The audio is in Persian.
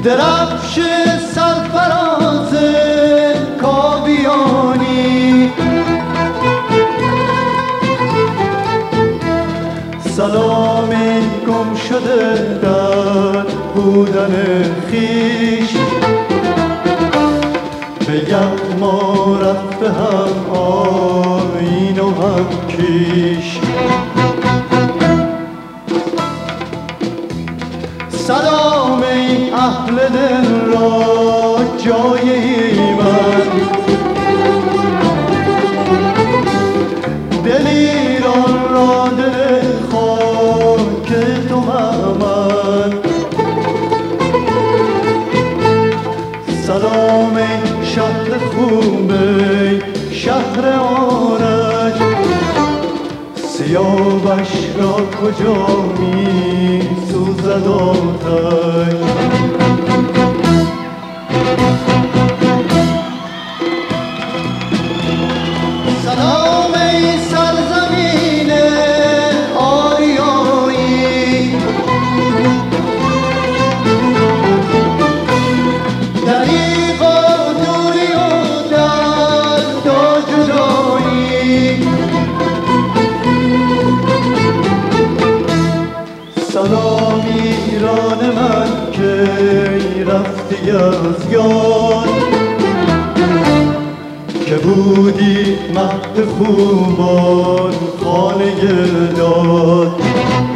درفش سرفراز کاویانی، سلامی گم شده در بودن خویش، بگم ما رفته هم آیین و هم کیش. سلام ای اهل دل را جای ایمن، دل ایران را دل خاک تو من. سلام ای شهر خوب ای شهر آرش، سیاوش را کجا می سوزد آتش. سلام ای سرزمین آریایی، دریغ و دوری و درد و جدایی. سلام ایران من که رفتی از یاد، که بودی مهد خوبان خانه داد.